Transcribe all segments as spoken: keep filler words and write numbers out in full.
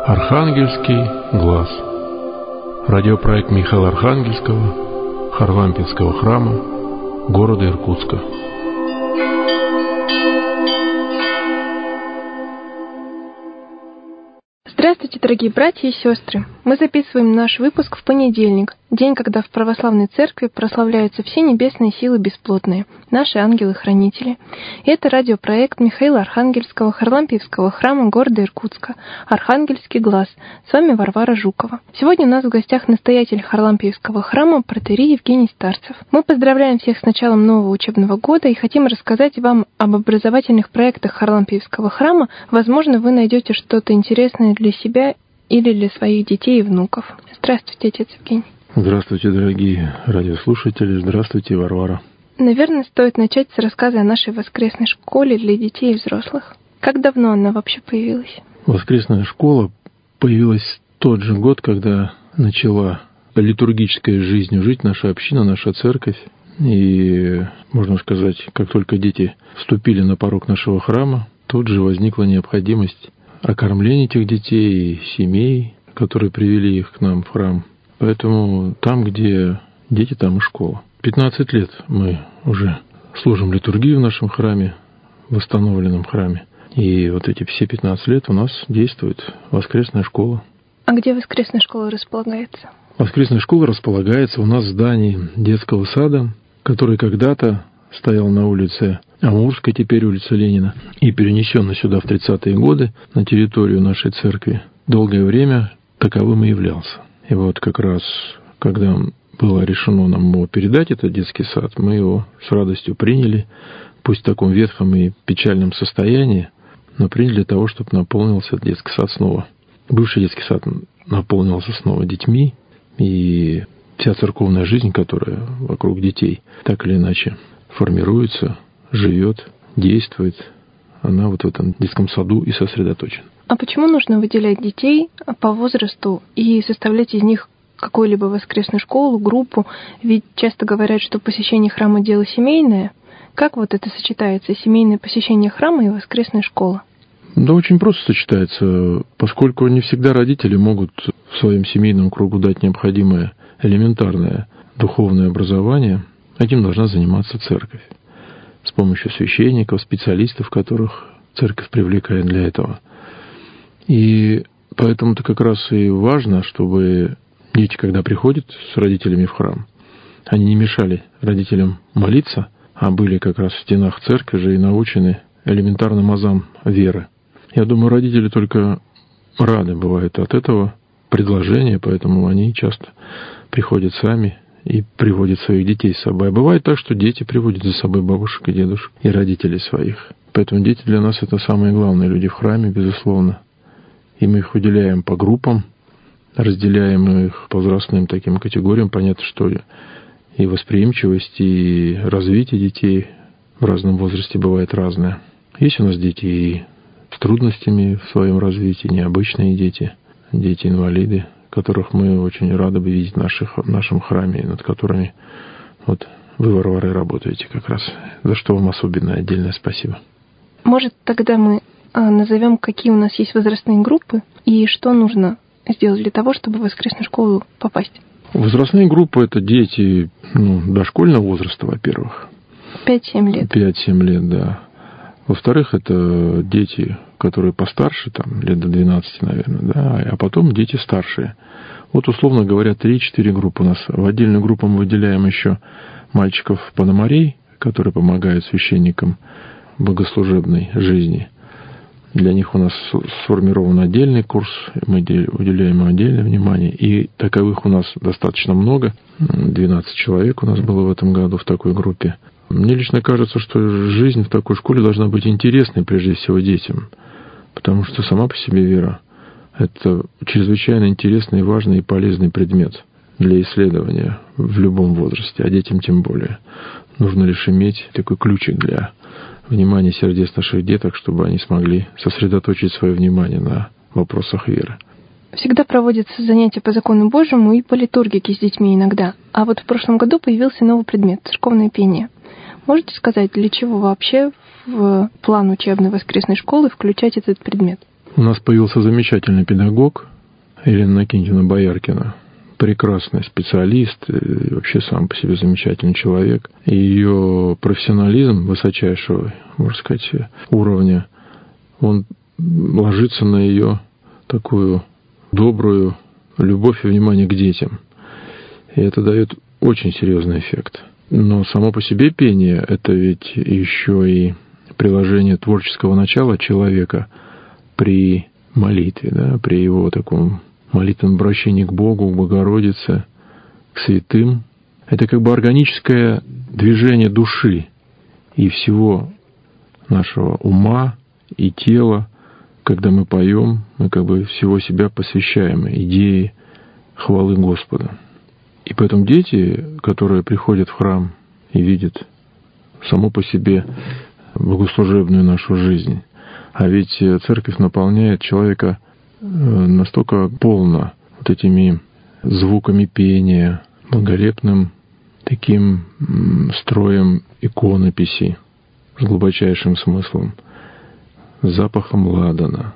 Архангельский глаз. Радиопроект Михаила Архангельского, Харлампийского храма, города Иркутска. Здравствуйте, дорогие братья и сестры! Мы записываем наш выпуск в понедельник, день, когда в православной церкви прославляются все небесные силы бесплотные, наши ангелы-хранители. И это радиопроект Михаила Архангельского, Харлампиевского храма города Иркутска, Архангельский глаз. С вами Варвара Жукова. Сегодня у нас в гостях настоятель Харлампиевского храма протоиерей Евгений Старцев. Мы поздравляем всех с началом нового учебного года и хотим рассказать вам об образовательных проектах Харлампиевского храма. Возможно, вы найдете что-то интересное для себя или для своих детей и внуков. Здравствуйте, отец Евгений. Здравствуйте, дорогие радиослушатели. Здравствуйте, Варвара. Наверное, стоит начать с рассказа о нашей воскресной школе для детей и взрослых. Как давно она вообще появилась? Воскресная школа появилась в тот же год, когда начала литургической жизнью жить наша община, наша церковь. И, можно сказать, как только дети вступили на порог нашего храма, тут же возникла необходимость окормления этих детей и семей, которые привели их к нам в храм. Поэтому там, где дети, там и школа. пятнадцать лет мы уже служим литургию в нашем храме, в восстановленном храме. И вот эти все пятнадцать лет у нас действует воскресная школа. А где воскресная школа располагается? Воскресная школа располагается у нас в здании детского сада, который когда-то стоял на улице Амурской, теперь улица Ленина, и перенесен сюда в тридцатые годы на территорию нашей церкви. Долгое время таковым и являлся. И вот как раз, когда было решено нам его передать, этот детский сад, мы его с радостью приняли, пусть в таком ветхом и печальном состоянии, но приняли для того, чтобы наполнился этот детский сад снова. Бывший детский сад наполнился снова детьми, и вся церковная жизнь, которая вокруг детей так или иначе формируется, живет, действует, она вот в этом детском саду и сосредоточена. А почему нужно выделять детей по возрасту и составлять из них какую-либо воскресную школу, группу? Ведь часто говорят, что посещение храма – дело семейное. Как вот это сочетается, семейное посещение храма и воскресная школа? Да очень просто сочетается, поскольку не всегда родители могут в своем семейном кругу дать необходимое элементарное духовное образование. Этим должна заниматься церковь с помощью священников, специалистов, которых церковь привлекает для этого. И поэтому-то как раз и важно, чтобы дети, когда приходят с родителями в храм, они не мешали родителям молиться, а были как раз в стенах церкви же и научены элементарным азам веры. Я думаю, родители только рады бывают от этого предложения, поэтому они часто приходят сами и приводят своих детей с собой. А бывает так, что дети приводят за собой бабушек и дедушек и родителей своих. Поэтому дети для нас — это самые главные люди в храме, безусловно. И мы их выделяем по группам, разделяем их по возрастным таким категориям. Понятно, что и восприимчивость, и развитие детей в разном возрасте бывает разное. Есть у нас дети и с трудностями в своем развитии, необычные дети, дети-инвалиды, которых мы очень рады бы видеть в, наших, в нашем храме, над которыми вот вы, Варвара, работаете как раз. За что вам особенное отдельное спасибо. Может, тогда мы назовем, какие у нас есть возрастные группы и что нужно сделать для того, чтобы в воскресную школу попасть? Возрастные группы — это дети ну, дошкольного возраста, во-первых. пять-семь лет. пять-семь лет, да. Во-вторых, это дети, которые постарше, там, лет до двенадцати, наверное, да, а потом дети старшие. Вот, условно говоря, три-четыре группы у нас. В отдельную группу мы выделяем еще мальчиков-пономарей, которые помогают священникам в богослужебной жизни. Для них у нас сформирован отдельный курс, мы уделяем им отдельное внимание. И таковых у нас достаточно много. двенадцать человек у нас было в этом году в такой группе. Мне лично кажется, что жизнь в такой школе должна быть интересной прежде всего детям. Потому что сама по себе вера — это чрезвычайно интересный, важный и полезный предмет для исследования в любом возрасте, а детям тем более. Нужно лишь иметь такой ключик для внимания сердец наших деток, чтобы они смогли сосредоточить свое внимание на вопросах веры. Всегда проводятся занятия по закону Божьему и по литургике с детьми иногда. А вот в прошлом году появился новый предмет — церковное пение. Можете сказать, для чего вообще в план учебной воскресной школы включать этот предмет? У нас появился замечательный педагог Елена Иннокентьевна Бояркина. Прекрасный специалист, и вообще сам по себе замечательный человек. И ее профессионализм высочайшего, можно сказать, уровня, он ложится на ее такую добрую любовь и внимание к детям. И это дает очень серьезный эффект. Но само по себе пение – это ведь еще и приложение творческого начала человека при молитве, да, при его таком молитвенном обращении к Богу, к Богородице, к святым. Это как бы органическое движение души и всего нашего ума и тела. Когда мы поем, мы как бы всего себя посвящаем идее хвалы Господа. И поэтому дети, которые приходят в храм и видят само по себе богослужебную нашу жизнь, а ведь церковь наполняет человека настолько полно вот этими звуками пения, благолепным таким строем иконописи с глубочайшим смыслом, запахом ладана,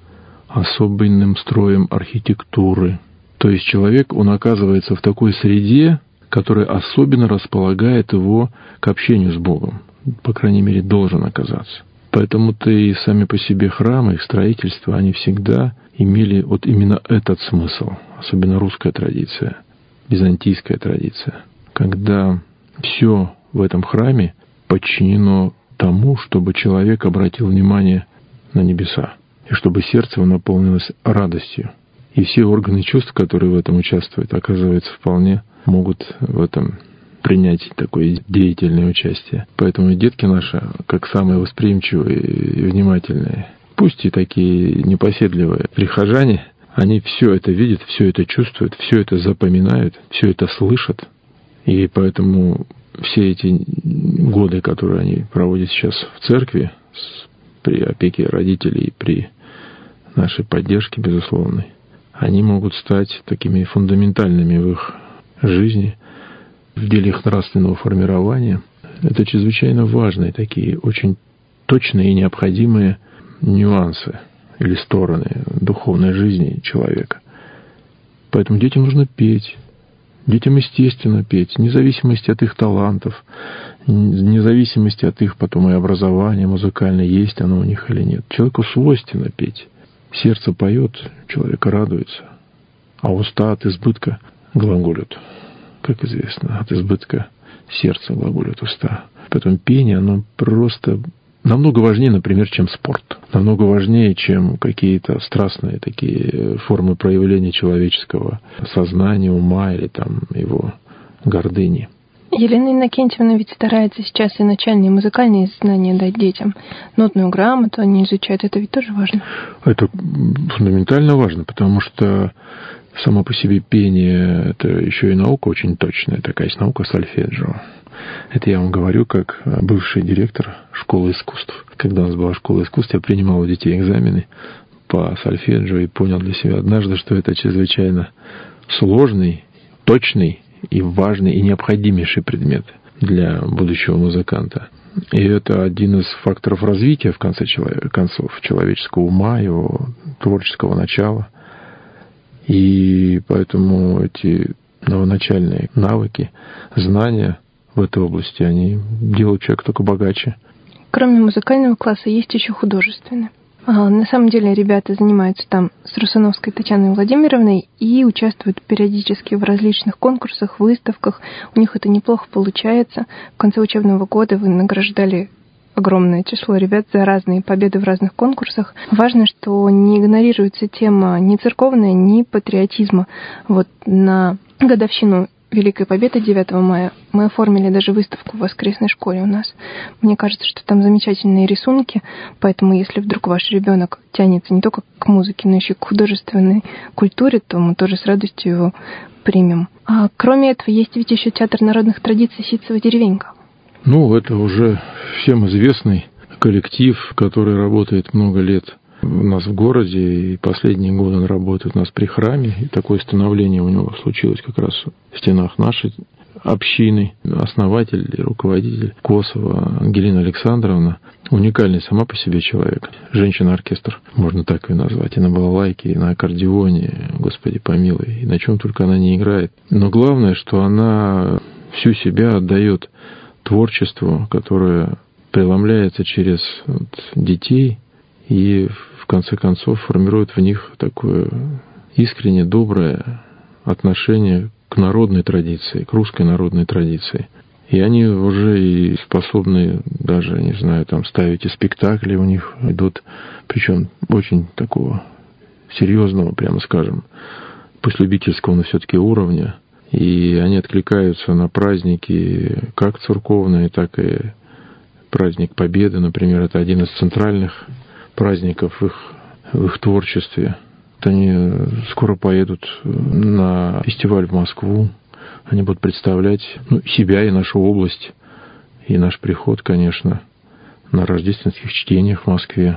особенным строем архитектуры. То есть человек, он оказывается в такой среде, которая особенно располагает его к общению с Богом. По крайней мере, должен оказаться. Поэтому-то и сами по себе храмы, их строительство, они всегда имели вот именно этот смысл. Особенно русская традиция, византийская традиция. Когда все в этом храме подчинено тому, чтобы человек обратил внимание на небеса. И чтобы сердце его наполнилось радостью. И все органы чувств, которые в этом участвуют, оказывается, вполне могут в этом принять такое деятельное участие. Поэтому и детки наши, как самые восприимчивые и внимательные, пусть и такие непоседливые прихожане, они все это видят, все это чувствуют, все это запоминают, все это слышат. И поэтому все эти годы, которые они проводят сейчас в церкви, при опеке родителей, при нашей поддержке, безусловной, они могут стать такими фундаментальными в их жизни, в деле их нравственного формирования. Это чрезвычайно важные такие, очень точные и необходимые нюансы или стороны духовной жизни человека. Поэтому детям нужно петь. Детям естественно петь, вне зависимости от их талантов, вне зависимости от их потом и образования музыкальное, есть оно у них или нет. Человеку свойственно петь. Сердце поет, человек радуется, а уста от избытка глаголют. Как известно, от избытка сердца глаголят уста. Поэтому пение, оно просто намного важнее, например, чем спорт. Намного важнее, чем какие-то страстные такие формы проявления человеческого сознания, ума или там его гордыни. Елена Иннокентьевна ведь старается сейчас и начальные музыкальные знания дать детям. Нотную грамоту они изучают, это ведь тоже важно. Это фундаментально важно, потому что само по себе пение – это еще и наука очень точная, такая есть наука сольфеджио. Это я вам говорю как бывший директор школы искусств. Когда у нас была школа искусств, я принимал у детей экзамены по сольфеджио и понял для себя однажды, что это чрезвычайно сложный, точный и важный, и необходимейший предмет для будущего музыканта. И это один из факторов развития, в конце концов, человеческого ума, его творческого начала. И поэтому эти новоначальные навыки, знания в этой области, они делают человека только богаче. Кроме музыкального класса есть еще художественный. А, на самом деле ребята занимаются там с Русановской Татьяной Владимировной и участвуют периодически в различных конкурсах, выставках. У них это неплохо получается. В конце учебного года вы награждали огромное число ребят за разные победы в разных конкурсах. Важно, что не игнорируется тема ни церковная, ни патриотизма. Вот на годовщину Великой Победы девятого мая мы оформили даже выставку в воскресной школе у нас. Мне кажется, что там замечательные рисунки, поэтому если вдруг ваш ребенок тянется не только к музыке, но еще к художественной культуре, то мы тоже с радостью его примем. А кроме этого, есть ведь еще театр народных традиций «Ситцева деревенька». Ну, это уже всем известный коллектив, который работает много лет у нас в городе, и последние годы он работает у нас при храме, и такое становление у него случилось как раз в стенах нашей общины. Основатель и руководитель Косова Ангелина Александровна уникальный сама по себе человек. Женщина-оркестр, можно так ее назвать. И на балалайке, и на аккордеоне, Господи помилуй, и на чем только она не играет. Но главное, что она всю себя отдает творчеству, которое преломляется через вот детей и в конце концов формирует в них такое искренне доброе отношение к народной традиции, к русской народной традиции. И они уже и способны даже, не знаю, там ставить и спектакли у них идут, причем очень такого серьезного, прямо скажем, пусть любительского, но все-таки уровня. И они откликаются на праздники как церковные, так и праздник Победы, например, это один из центральных праздников в их, в их творчестве. Вот они скоро поедут на фестиваль в Москву, они будут представлять ну, себя и нашу область, и наш приход, конечно, на рождественских чтениях в Москве.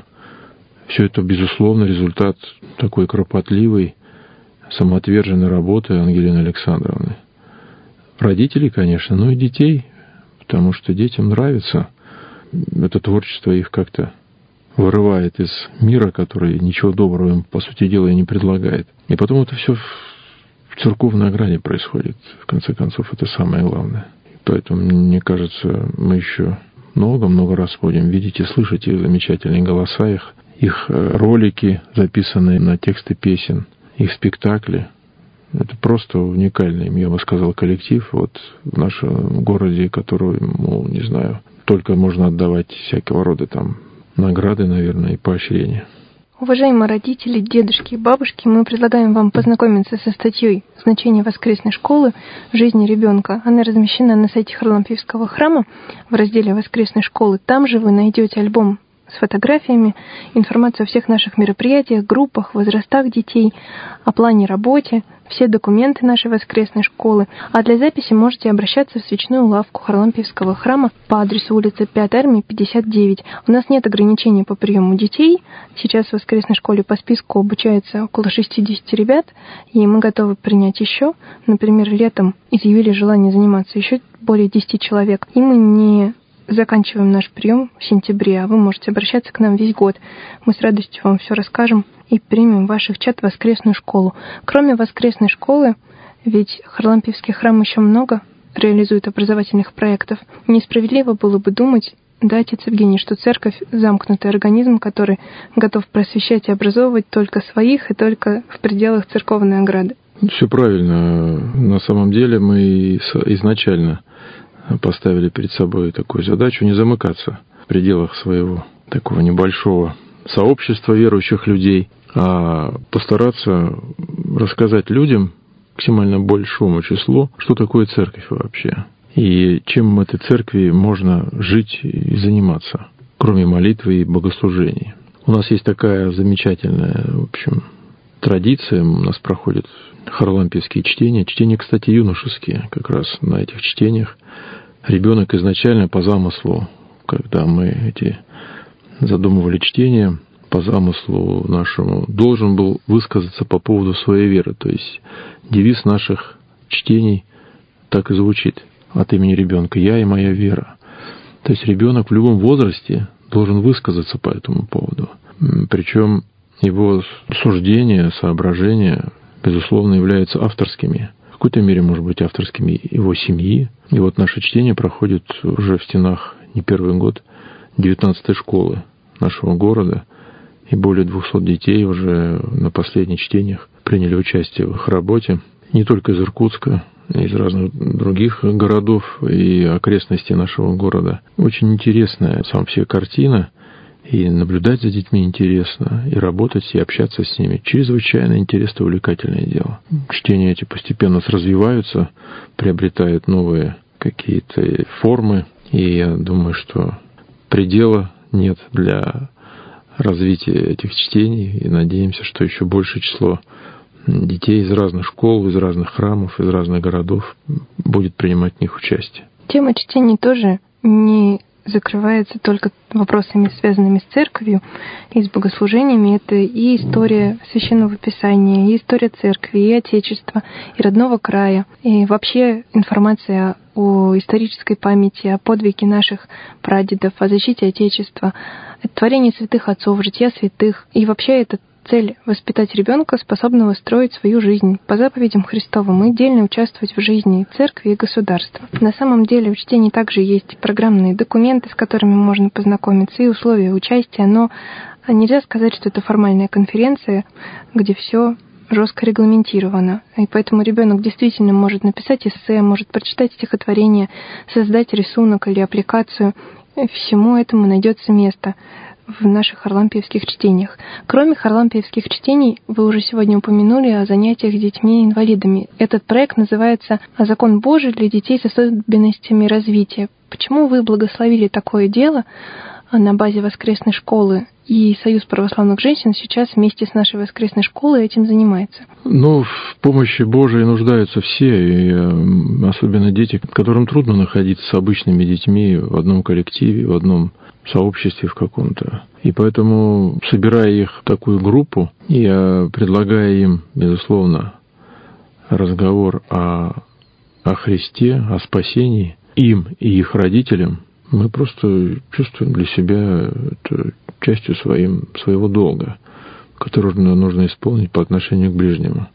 Все это, безусловно, результат такой кропотливой, самоотверженной работы Ангелины Александровны. Родителей, конечно, но и детей, потому что детям нравится. Это творчество их как-то вырывает из мира, который ничего доброго им, по сути дела, и не предлагает. И потом это все в церковной ограде происходит. В конце концов, это самое главное. Поэтому, мне кажется, мы еще много-много раз будем видеть и слышать их замечательные голоса, их, их ролики, записанные на тексты песен, их спектакли. Это просто уникальный, я бы сказал, коллектив вот в нашем городе, которому, не знаю, только можно отдавать всякого рода там награды, наверное, и поощрения. Уважаемые родители, дедушки и бабушки, мы предлагаем вам познакомиться со статьей «Значение воскресной школы в жизни ребенка». Она размещена на сайте Харлампиевского храма в разделе «Воскресной школы». Там же вы найдете альбом с фотографиями, информацию о всех наших мероприятиях, группах, возрастах детей, о плане работе, все документы нашей воскресной школы. А для записи можете обращаться в свечную лавку Харлампиевского храма по адресу улица пятой армии, пятьдесят девять. У нас нет ограничений по приему детей. Сейчас в воскресной школе по списку обучается около шестьдесят ребят, и мы готовы принять еще. Например, летом изъявили желание заниматься еще более десяти человек, и мы не заканчиваем наш прием в сентябре, а вы можете обращаться к нам весь год. Мы с радостью вам все расскажем и примем ваших чад в воскресную школу. Кроме воскресной школы, ведь Харлампиевский храм еще много реализует образовательных проектов. Несправедливо было бы думать, да, отец Евгений, что церковь — замкнутый организм, который готов просвещать и образовывать только своих и только в пределах церковной ограды. Все правильно. На самом деле мы изначально поставили перед собой такую задачу не замыкаться в пределах своего такого небольшого сообщества верующих людей, а постараться рассказать людям, максимально большому числу, что такое церковь вообще, и чем в этой церкви можно жить и заниматься, кроме молитвы и богослужений. У нас есть такая замечательная, в общем, традиция, у нас проходят харлампиевские чтения, чтения, кстати, юношеские, как раз на этих чтениях. Ребенок изначально по замыслу, когда мы эти задумывали чтения, по замыслу нашему, должен был высказаться по поводу своей веры. То есть девиз наших чтений так и звучит от имени ребенка: «Я и моя вера». То есть ребенок в любом возрасте должен высказаться по этому поводу. Причем его суждения, соображения, безусловно, являются авторскими. В какой-то мере, может быть, авторскими его семьи. И вот наше чтение проходит уже в стенах не первый год девятнадцатой школы нашего города. И более двухсот детей уже на последних чтениях приняли участие в их работе. Не только из Иркутска, из разных других городов и окрестностей нашего города. Очень интересная сама вся картина. И наблюдать за детьми интересно, и работать, и общаться с ними. Чрезвычайно интересное, увлекательное дело. Чтения эти постепенно развиваются, приобретают новые какие-то формы. И я думаю, что предела нет для развития этих чтений. И надеемся, что еще большее число детей из разных школ, из разных храмов, из разных городов будет принимать в них участие. Тема чтений тоже не закрывается только вопросами, связанными с церковью и с богослужениями. Это и история Священного Писания, и история церкви, и Отечества, и родного края, и вообще информация о исторической памяти, о подвиге наших прадедов, о защите Отечества, о творении святых отцов, жития святых. И вообще это цель — воспитать ребенка, способного строить свою жизнь по заповедям Христовым и дельно участвовать в жизни церкви и государства. На самом деле у чтений также есть программные документы, с которыми можно познакомиться, и условия участия, но нельзя сказать, что это формальная конференция, где все жестко регламентировано. И поэтому ребенок действительно может написать эссе, может прочитать стихотворение, создать рисунок или аппликацию. Всему этому найдется место в наших харлампиевских чтениях. Кроме харлампиевских чтений, вы уже сегодня упомянули о занятиях с детьми-инвалидами. Этот проект называется «Закон Божий для детей с особенностями развития». Почему вы благословили такое дело на базе воскресной школы? И Союз православных женщин сейчас вместе с нашей воскресной школой этим занимается. Ну, в помощи Божией нуждаются все, и особенно дети, которым трудно находиться с обычными детьми в одном коллективе, в одном сообществе в каком-то. И поэтому, собирая их в такую группу, я предлагаю им, безусловно, разговор о, о Христе, о спасении, им и их родителям, мы просто чувствуем для себя это частью своим, своего долга, который нужно исполнить по отношению к ближнему.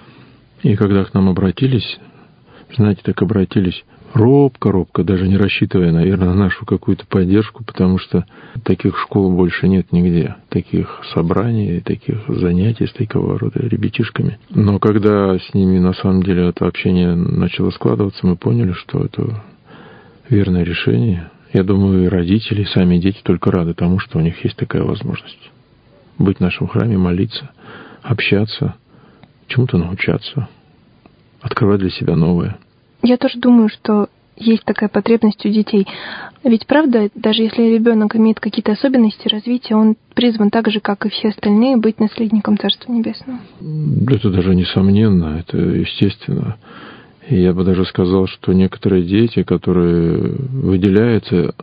И когда к нам обратились, знаете, так обратились робко-робко, даже не рассчитывая, наверное, на нашу какую-то поддержку, потому что таких школ больше нет нигде, таких собраний, таких занятий с такого рода ребятишками. Но когда с ними, на самом деле, это общение начало складываться, мы поняли, что это верное решение. Я думаю, и родители, и сами дети только рады тому, что у них есть такая возможность. Быть в нашем храме, молиться, общаться, чему-то научаться, открывать для себя новое. Я тоже думаю, что есть такая потребность у детей. Ведь правда, даже если ребенок имеет какие-то особенности развития, он призван так же, как и все остальные, быть наследником Царства Небесного. Это даже несомненно, это естественно. И я бы даже сказал, что некоторые дети, которые выделяются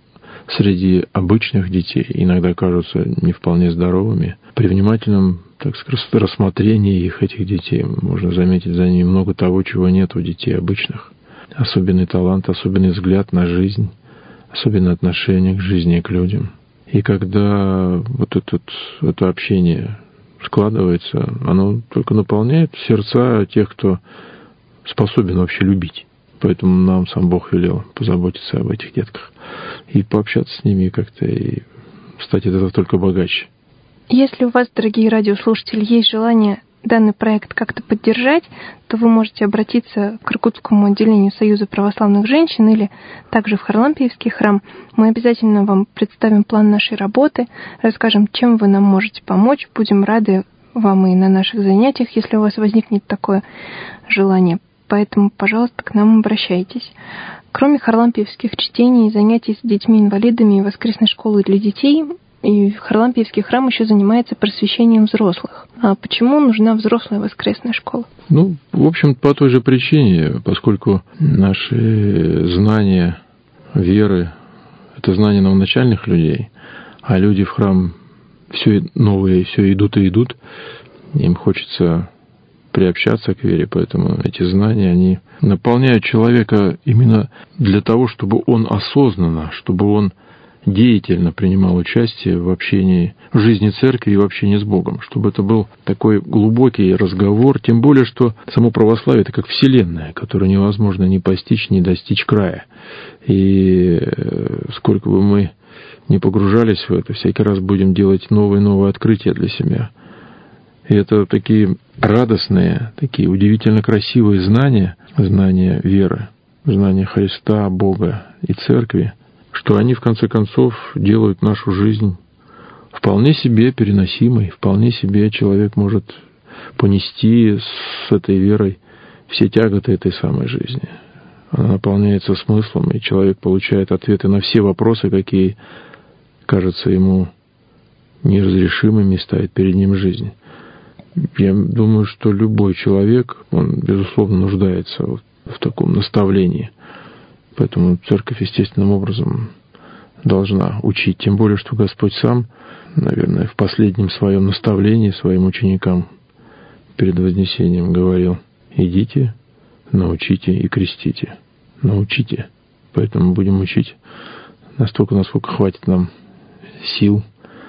среди обычных детей, иногда кажутся не вполне здоровыми, при внимательном, так сказать, рассмотрении их, этих детей, можно заметить за ними много того, чего нет у детей обычных. Особенный талант, особенный взгляд на жизнь, особенное отношение к жизни и к людям. И когда вот этот, это общение складывается, оно только наполняет сердца тех, кто способен вообще любить. Поэтому нам сам Бог велел позаботиться об этих детках и пообщаться с ними как-то, и стать от этого только богаче. Если у вас, дорогие радиослушатели, есть желание данный проект как-то поддержать, то вы можете обратиться к Иркутскому отделению Союза православных женщин или также в Харлампиевский храм. Мы обязательно вам представим план нашей работы, расскажем, чем вы нам можете помочь. Будем рады вам и на наших занятиях, если у вас возникнет такое желание. Поэтому, пожалуйста, к нам обращайтесь. Кроме харлампиевских чтений и занятий с детьми-инвалидами и воскресной школы для детей, и Харлампиевский храм еще занимается просвещением взрослых. А почему нужна взрослая воскресная школа? Ну, в общем, по той же причине, поскольку наши знания веры — это знания новоначальных людей, а люди в храм все новые, все идут и идут, им хочется приобщаться к вере, поэтому эти знания, они наполняют человека именно для того, чтобы он осознанно, чтобы он деятельно принимал участие в общении, в жизни церкви и в общении с Богом, чтобы это был такой глубокий разговор, тем более, что само православие — это как вселенная, которую невозможно ни постичь, ни достичь края. И сколько бы мы ни погружались в это, всякий раз будем делать новые и новые открытия для себя. И это такие радостные, такие удивительно красивые знания, знания веры, знания Христа, Бога и Церкви, что они, в конце концов, делают нашу жизнь вполне себе переносимой, вполне себе человек может понести с этой верой все тяготы этой самой жизни. Она наполняется смыслом, и человек получает ответы на все вопросы, какие кажутся ему неразрешимыми, ставит перед ним жизнь. Я думаю, что любой человек, он, безусловно, нуждается вот в таком наставлении. Поэтому церковь естественным образом должна учить. Тем более, что Господь сам, наверное, в последнем своем наставлении своим ученикам перед Вознесением говорил: идите, научите и крестите. Научите. Поэтому будем учить настолько, насколько хватит нам сил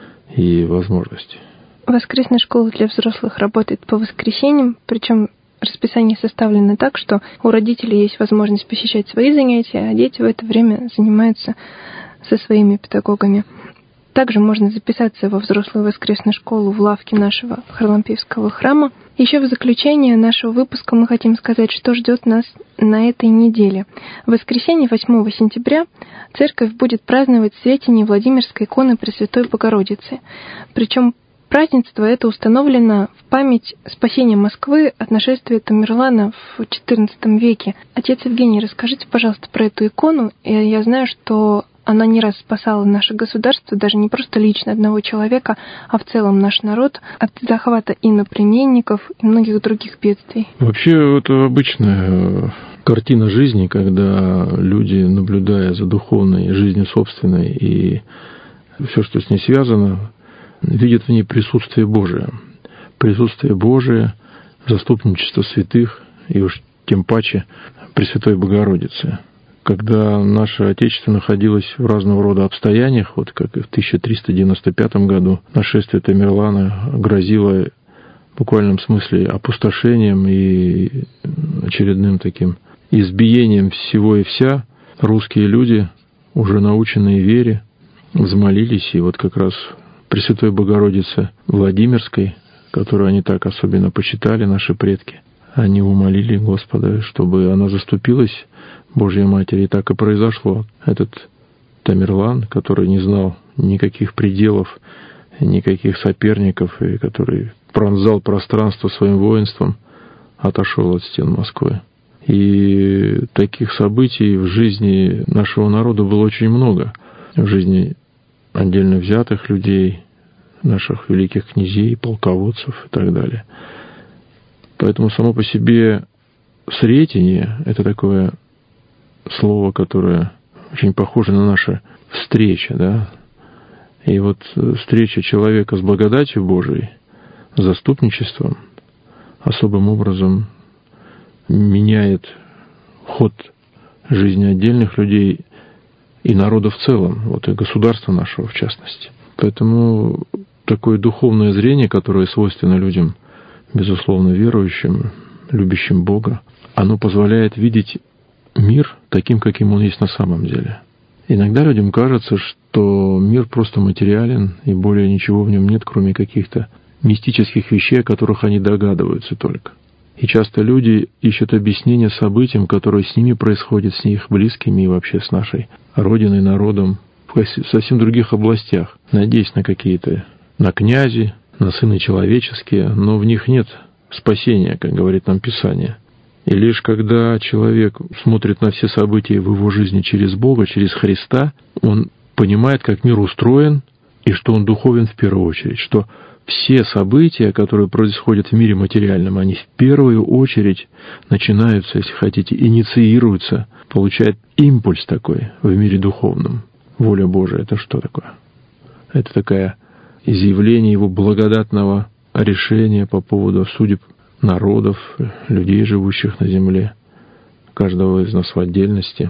и возможностей. Воскресная школа для взрослых работает по воскресеньям, причем расписание составлено так, что у родителей есть возможность посещать свои занятия, а дети в это время занимаются со своими педагогами. Также можно записаться во взрослую воскресную школу в лавке нашего Харлампиевского храма. Еще в заключение нашего выпуска мы хотим сказать, что ждет нас на этой неделе. В воскресенье восьмого сентября церковь будет праздновать Сретение Владимирской иконы Пресвятой Богородицы. Причем празднество это установлено в память спасения Москвы от нашествия Тамерлана в четырнадцатом веке. Отец Евгений, расскажите, пожалуйста, про эту икону. Я знаю, что она не раз спасала наше государство, даже не просто лично одного человека, а в целом наш народ от захвата иноплеменников и многих других бедствий. Вообще, это обычная картина жизни, когда люди, наблюдая за духовной жизнью собственной и все, что с ней связано, видят в ней присутствие Божие. Присутствие Божие, заступничество святых и уж тем паче Пресвятой Богородицы. Когда наше Отечество находилось в разного рода обстояниях, вот как и в тысяча триста девяносто пятом году, нашествие Тамерлана грозило в буквальном смысле опустошением и очередным таким избиением всего и вся, русские люди, уже наученные вере, взмолились, и вот как раз Пресвятой Богородице Владимирской, которую они так особенно почитали, наши предки, они умолили Господа, чтобы она заступилась, Божья Матерь, и так и произошло. Этот Тамерлан, который не знал никаких пределов, никаких соперников, и который пронзал пространство своим воинством, отошел от стен Москвы. И таких событий в жизни нашего народа было очень много. В жизни отдельно взятых людей, наших великих князей, полководцев и так далее. Поэтому само по себе сретение — это такое слово, которое очень похоже на наша встреча, да. И вот встреча человека с благодатью Божией, заступничеством, особым образом меняет ход жизни отдельных людей и народа в целом, вот и государства нашего в частности. Поэтому такое духовное зрение, которое свойственно людям, безусловно, верующим, любящим Бога, оно позволяет видеть мир таким, каким он есть на самом деле. Иногда людям кажется, что мир просто материален, и более ничего в нем нет, кроме каких-то мистических вещей, о которых они догадываются только. И часто люди ищут объяснение событиям, которые с ними происходят, с их близкими и вообще с нашей родиной, народом, в совсем других областях, надеясь на какие-то, на князи, на сыны человеческие, но в них нет спасения, как говорит нам Писание. И лишь когда человек смотрит на все события в его жизни через Бога, через Христа, он понимает, как мир устроен, и что он духовен в первую очередь, что все события, которые происходят в мире материальном, они в первую очередь начинаются, если хотите, инициируются, получают импульс такой в мире духовном. Воля Божия — это что такое? Это такое изъявление Его благодатного решения по поводу судеб народов, людей, живущих на земле, каждого из нас в отдельности.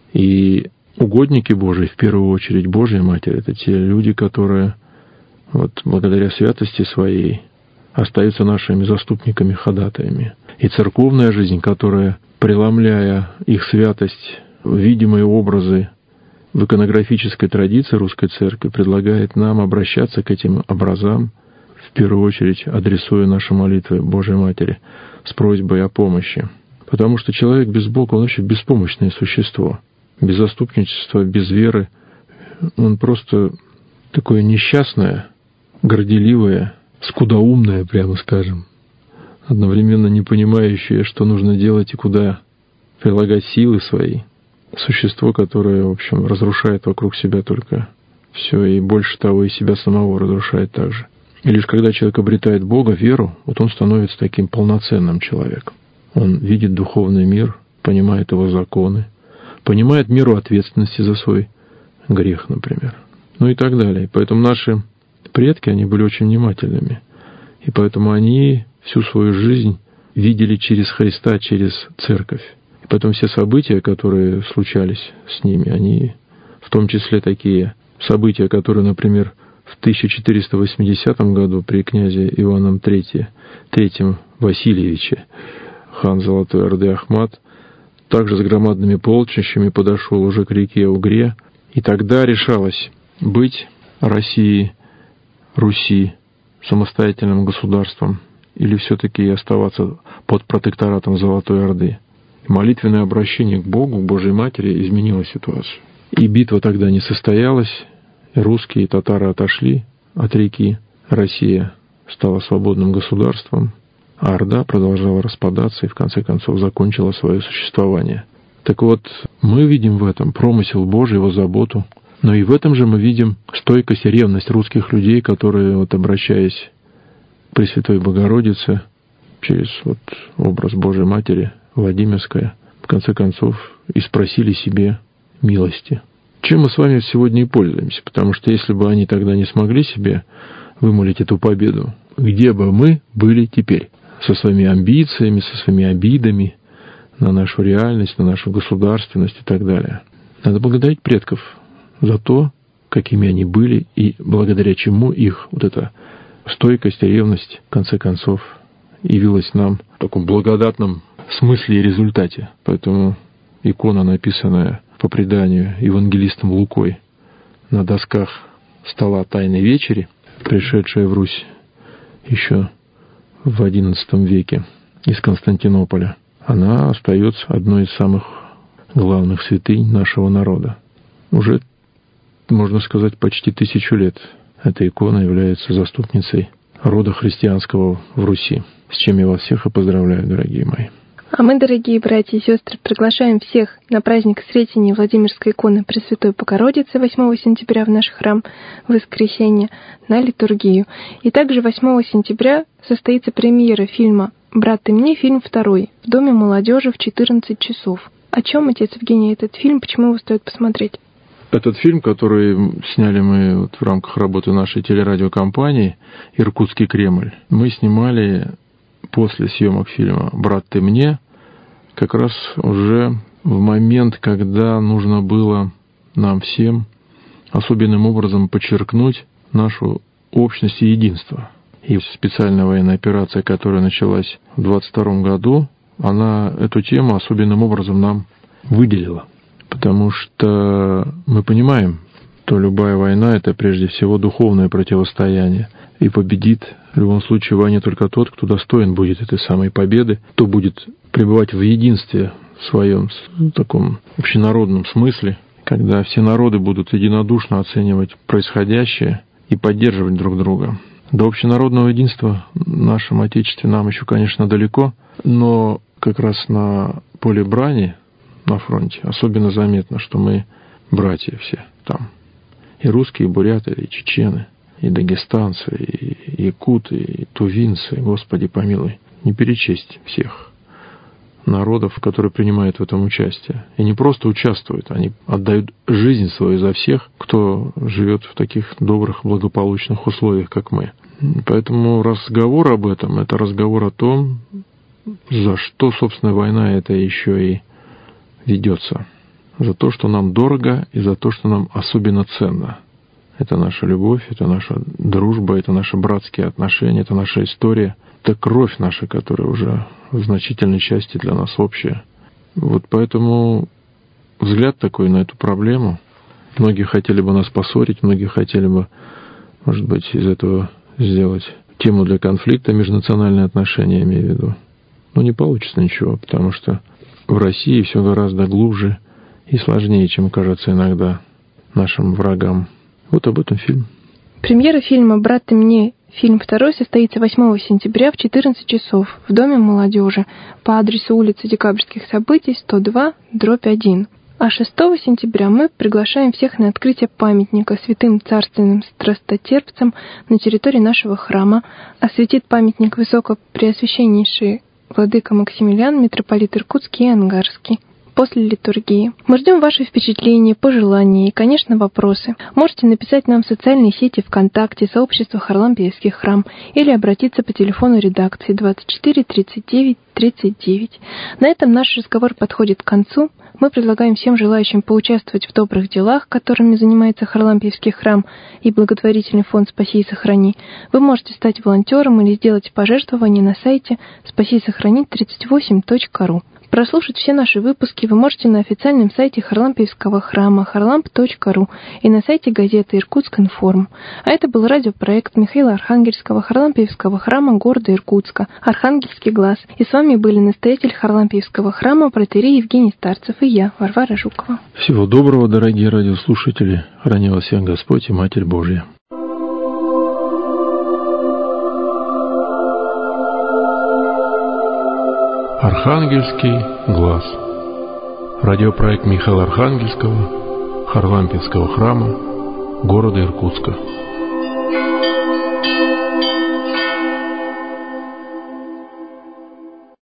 И угодники Божии, в первую очередь Божья Матерь, это те люди, которые вот благодаря святости своей остаются нашими заступниками, ходатаями. И церковная жизнь, которая, преломляя их святость в видимые образы в иконографической традиции русской церкви, предлагает нам обращаться к этим образам, в первую очередь адресуя наши молитвы Божьей Матери с просьбой о помощи. Потому что человек без Бога, он вообще беспомощное существо. Без заступничества, без веры. Он просто такое несчастное, горделивое, скудоумное, прямо скажем, одновременно не понимающее, что нужно делать и куда прилагать силы свои. Существо, которое, в общем, разрушает вокруг себя только все, и больше того, и себя самого разрушает также. И лишь когда человек обретает Бога, веру, вот он становится таким полноценным человеком. Он видит духовный мир, понимает его законы, понимает меру ответственности за свой грех, например. Ну и так далее. Поэтому наши предки, они были очень внимательными. И поэтому они всю свою жизнь видели через Христа, через церковь. И поэтому все события, которые случались с ними, они в том числе такие события, которые, например, в тысяча четыреста восьмидесятом году при князе Иваном третьем Васильевиче хан Золотой Орды Ахмат также с громадными полчищами подошел уже к реке Угре. И тогда решалось быть России, Руси самостоятельным государством или все-таки оставаться под протекторатом Золотой Орды. Молитвенное обращение к Богу, к Божьей Матери изменило ситуацию. И битва тогда не состоялась, и русские и татары отошли от реки, Россия стала свободным государством, а Орда продолжала распадаться и в конце концов закончила свое существование. Так вот, мы видим в этом промысел Божий, его заботу, но и в этом же мы видим стойкость и ревность русских людей, которые, вот, обращаясь к Пресвятой Богородице через вот образ Божьей Матери, Владимирская, в конце концов и спросили себе милости. Чем мы с вами сегодня и пользуемся, потому что если бы они тогда не смогли себе вымолить эту победу, где бы мы были теперь? Со своими амбициями, со своими обидами на нашу реальность, на нашу государственность и так далее. Надо благодарить предков за то, какими они были, и благодаря чему их вот эта стойкость и ревность, в конце концов, явилась нам в таком благодатном смысле и результате. Поэтому икона, написанная по преданию евангелистом Лукой на досках стола Тайной Вечери, пришедшая в Русь еще в одиннадцатом веке из Константинополя, она остается одной из самых главных святынь нашего народа. Уже, можно сказать, почти тысячу лет эта икона является заступницей рода христианского в Руси, с чем я вас всех и поздравляю, дорогие мои. А мы, дорогие братья и сестры, приглашаем всех на праздник Сретения Владимирской иконы Пресвятой Богородицы восьмого сентября в наш храм в воскресенье на литургию. И также восьмого сентября состоится премьера фильма «Брат и мне», фильм второй, в Доме молодежи в четырнадцать часов. О чем, отец Евгений, этот фильм, почему его стоит посмотреть? Этот фильм, который сняли мы вот в рамках работы нашей телерадиокомпании «Иркутский Кремль», мы снимали после съемок фильма «Брат ты мне», как раз уже в момент, когда нужно было нам всем особенным образом подчеркнуть нашу общность и единство. И специальная военная операция, которая началась в двадцать втором году, она эту тему особенным образом нам выделила. Потому что мы понимаем, что любая война — это прежде всего духовное противостояние. И победит в любом случае в войне только тот, кто достоин будет этой самой победы, кто будет пребывать в единстве в своем таком общенародном смысле, когда все народы будут единодушно оценивать происходящее и поддерживать друг друга. До общенародного единства в нашем Отечестве нам еще, конечно, далеко, но как раз на поле брани, на фронте, особенно заметно, что мы братья все там. И русские, и буряты, и чечены, и дагестанцы, и якуты, и тувинцы, Господи помилуй, не перечесть всех народов, которые принимают в этом участие. И не просто участвуют, они отдают жизнь свою за всех, кто живет в таких добрых, благополучных условиях, как мы. Поэтому разговор об этом — это разговор о том, за что, собственно, война эта еще и ведется. За то, что нам дорого, и за то, что нам особенно ценно. Это наша любовь, это наша дружба, это наши братские отношения, это наша история, это кровь наша, которая уже в значительной части для нас общая. Вот поэтому взгляд такой на эту проблему. Многие хотели бы нас поссорить, многие хотели бы, может быть, из этого сделать тему для конфликта, межнациональные отношения, я имею в виду. Но не получится ничего, потому что в России все гораздо глубже и сложнее, чем кажется иногда нашим врагам. Вот об этом фильм. Премьера фильма «Брат ты мне», фильм второй, состоится восьмого сентября в четырнадцать часов в Доме молодежи по адресу улица Декабрьских событий, сто два, дробь один. А шестого сентября мы приглашаем всех на открытие памятника святым царственным страстотерпцам на территории нашего храма. Осветит памятник высокопреосвященнейший владыка Максимилиан, митрополит Иркутский и Ангарский. после литургии. Мы ждем ваши впечатления, пожелания и, конечно, вопросы. Можете написать нам в социальные сети ВКонтакте, сообщество Харлампиевский храм или обратиться по телефону редакции двадцать четыре тридцать девять тридцать девять. На этом наш разговор подходит к концу. Мы предлагаем всем желающим поучаствовать в добрых делах, которыми занимается Харлампиевский храм и благотворительный фонд «Спаси и сохрани». Вы можете стать волонтером или сделать пожертвование на сайте спаси и сохранить тридцать восемь точка ру. Прослушать все наши выпуски вы можете на официальном сайте Харлампиевского храма харламп точка ру и на сайте газеты «Иркутск.Информ». А это был радиопроект Михаила Архангельского Харлампиевского храма города Иркутска «Архангельский глаз». И с вами были настоятель Харлампиевского храма протоиерей Евгений Старцев и я, Варвара Жукова. Всего доброго, дорогие радиослушатели. Храни вас всех Господь и Матерь Божья. Архангельский глаз. Радиопроект Михаила Архангельского Харлампиевского храма города Иркутска.